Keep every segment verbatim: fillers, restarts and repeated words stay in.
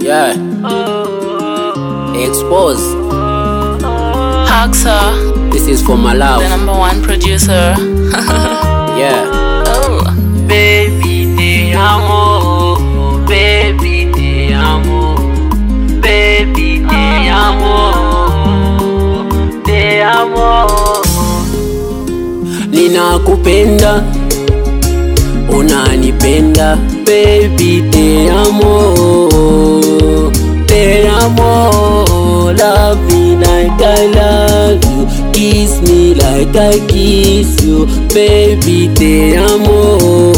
Yeah. Expose. Haxa, This is for my love. the number one producer. Yeah. Oh, Baby te amo, baby te amo, baby te amo, te amo. Ninakupenda, unanipenda, baby te amo, te amo. Love me like I love you, kiss me like I kiss you, baby te amo,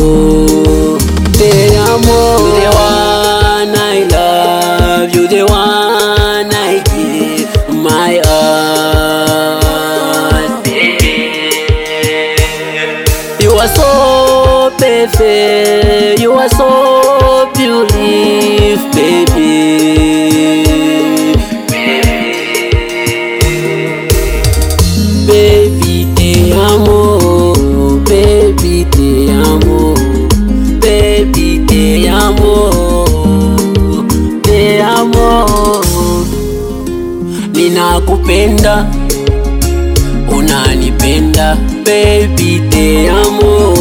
te amo. You the one I love, you the one I give my heart. You are so perfect, you are so beautiful, baby. Baby te amo, baby te amo, baby te amo, te amo. Ninakupenda, unanipenda, baby te amo,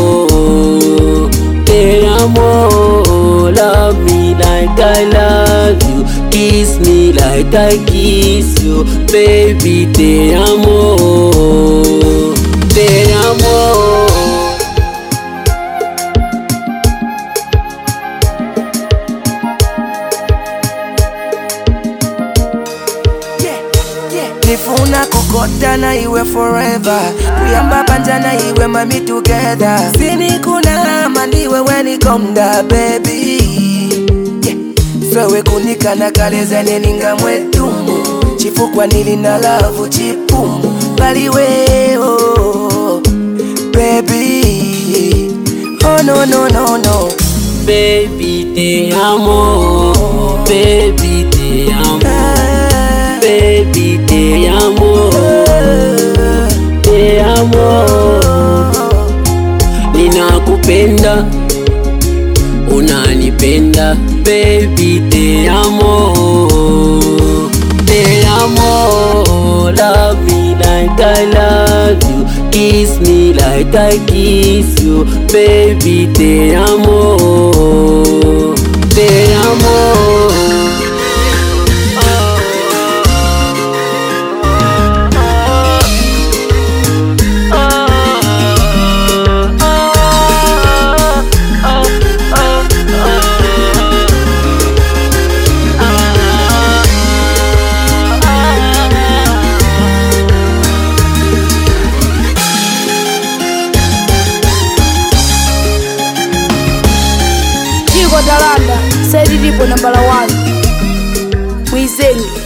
te amo. Love me like I love you, kiss me like I kiss you, baby te amo, te amo. Nifuna kokota na iwe forever, kuyamba panja na iwe mami together. Sini kuna mandiwe weni komda baby, yeah. Swewe kunika na kaleza neninga mwetumu, chifukwa nili na love chipumu baliwe oh, baby. Oh no no no no. Baby te amo, baby te amo, baby te amo, te amo. Ninakupenda, unanipenda, baby te amo, te amo. Love me like I love you, kiss me like I kiss you, baby te amo, te amo. Dalanda, said it on number one. We sing.